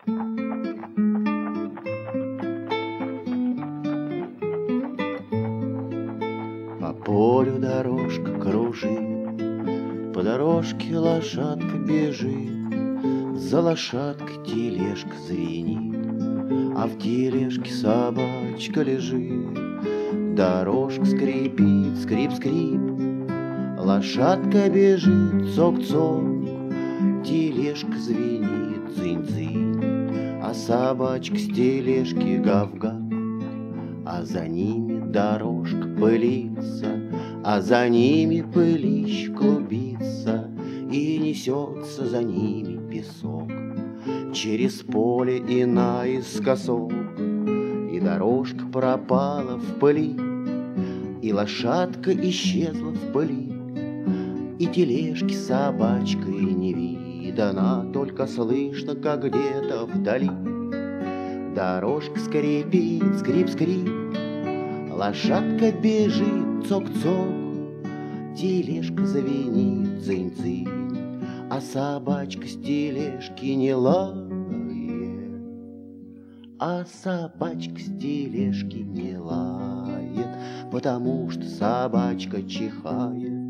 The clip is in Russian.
По полю дорожка кружит, по дорожке лошадка бежит, за лошадкой тележка звенит, а в тележке собачка лежит. Дорожка скрипит, скрип-скрип, лошадка бежит, цок-цок, тележка звенит, цинь-цинь, а собачка с тележки гав-гав. А за ними дорожка пылится, а за ними пылищ клубится, и несется за ними песок через поле и наискосок. И дорожка пропала в пыли, и лошадка исчезла в пыли, и тележки с собачкой не видно, только слышно, как где-то вдали. Дорожка скрипит, скрип-скрип, лошадка бежит, цок-цок, тележка звенит, цинь-цинь, а собачка с тележки не лает, а собачка с тележки не лает, потому что собачка чихает.